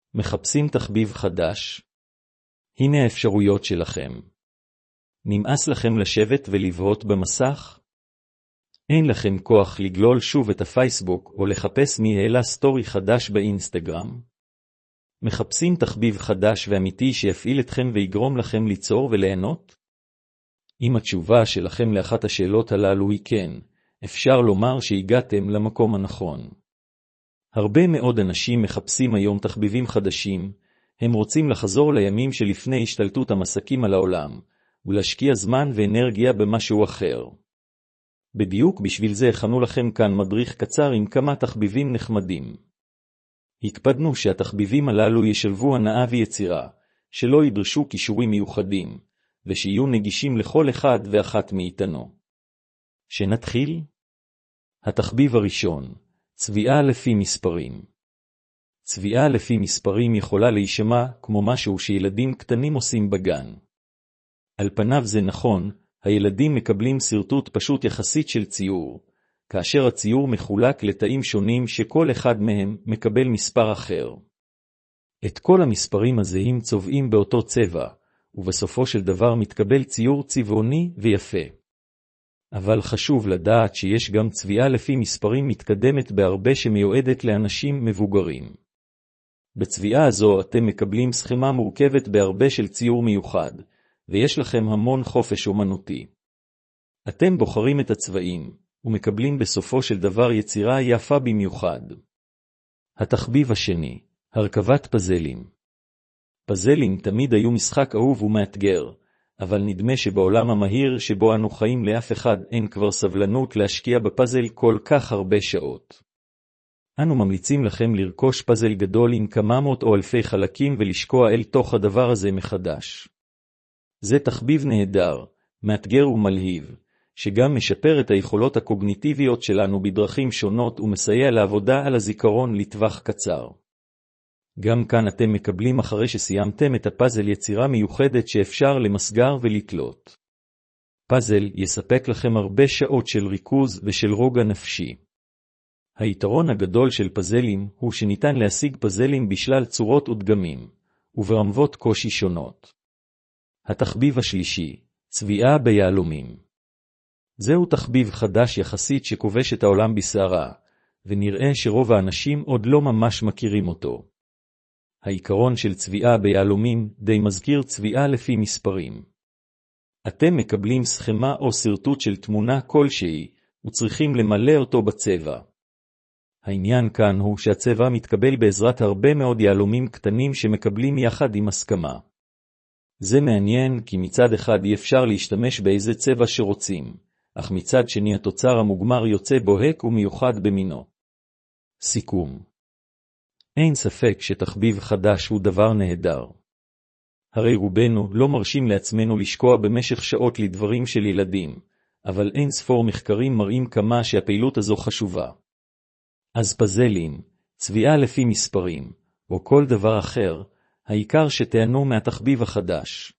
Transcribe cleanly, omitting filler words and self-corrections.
מחפשים תחביב חדש? הנה האפשרויות שלכם. נמאס לכם לשבת ולבהות במסך? אין לכם כוח לגלול שוב את הפייסבוק או לחפש מי העלה סטורי חדש באינסטגרם? מחפשים תחביב חדש ואמיתי שיפעיל אתכם ויגרום לכם ליצור וליהנות? אם התשובה שלכם לאחת השאלות הללו היא כן, אפשר לומר שהגעתם למקום הנכון. הרבה מאוד אנשים מחפשים היום תחביבים חדשים, הם רוצים לחזור לימים שלפני השתלטות המסכים על העולם, ולהשקיע זמן ואנרגיה במשהו אחר. בדיוק בשביל זה הכנו לכם כאן מדריך קצר עם כמה תחביבים נחמדים. הקפדנו שהתחביבים הללו ישלבו הנאה ויצירה, שלא ידרשו כישורים מיוחדים, ושיהיו נגישים לכל אחד ואחת מאיתנו. שנתחיל? התחביב הראשון, צביעה לפי מספרים. צביעה לפי מספרים יכולה להישמע כמו משהו שילדים קטנים עושים בגן. על פניו זה נכון, הילדים מקבלים סרטוט פשוט יחסית של ציור, כאשר הציור מחולק לתאים שונים שכל אחד מהם מקבל מספר אחר. את כל המספרים הזהים צובעים באותו צבע, ובסופו של דבר מתקבל ציור צבעוני ויפה. אבל חשוב לדעת שיש גם צביעה לפי מספרים מתקדמת בהרבה שמיועדת לאנשים מבוגרים. בצביעה הזו אתם מקבלים סכמה מורכבת בהרבה של ציור מיוחד, ויש לכם המון חופש אומנותי. אתם בוחרים את הצבעים, ומקבלים בסופו של דבר יצירה יפה במיוחד. התחביב השני, הרכבת פזלים. פזלים תמיד היו משחק אהוב ומאתגר, אבל נדמה שבעולם המהיר שבו אנו חיים לאף אחד אין כבר סבלנות להשקיע בפזל כל כך הרבה שעות. אנו ממליצים לכם לרכוש פזל גדול עם כמה מאות או אלפי חלקים ולשקוע אל תוך הדבר הזה מחדש. זה תחביב נהדר, מאתגר ומלהיב, שגם משפר את היכולות הקוגניטיביות שלנו בדרכים שונות ומסייע לעבודה על הזיכרון לטווח קצר. גם כאן אתם מקבלים אחרי שסיימתם את הפאזל יצירה מיוחדת שאפשר למסגר ולתלות. פאזל יספק לכם הרבה שעות של ריכוז ושל רוגע נפשי. היתרון הגדול של פאזלים הוא שניתן להשיג פאזלים בשלל צורות ודגמים, וברמות קושי שונות. התחביב השלישי, צביעה ביהלומים. זהו תחביב חדש יחסית שכובש את העולם בסערה, ונראה שרוב האנשים עוד לא ממש מכירים אותו. העיקרון של צביעה ביהלומים די מזכיר צביעה לפי מספרים. אתם מקבלים סכמה או סרטוט של תמונה כלשהי, וצריכים למלא אותו בצבע. העניין כאן הוא שהצבע מתקבל בעזרת הרבה מאוד יהלומים קטנים שמקבלים יחד עם הסכמה. זה מעניין כי מצד אחד אי אפשר להשתמש באיזה צבע שרוצים, אך מצד שני התוצר המוגמר יוצא בוהק ומיוחד במינו. סיכום. אין ספק שתחביב חדש הוא דבר נהדר. הרי רובנו לא מרשים לעצמנו לשקוע במשך שעות לדברים של ילדים, אבל אין ספור מחקרים מראים כמה שהפעילות הזו חשובה. אז פזלים, צביעה לפי מספרים, או כל דבר אחר, העיקר שתיהנו מהתחביב החדש.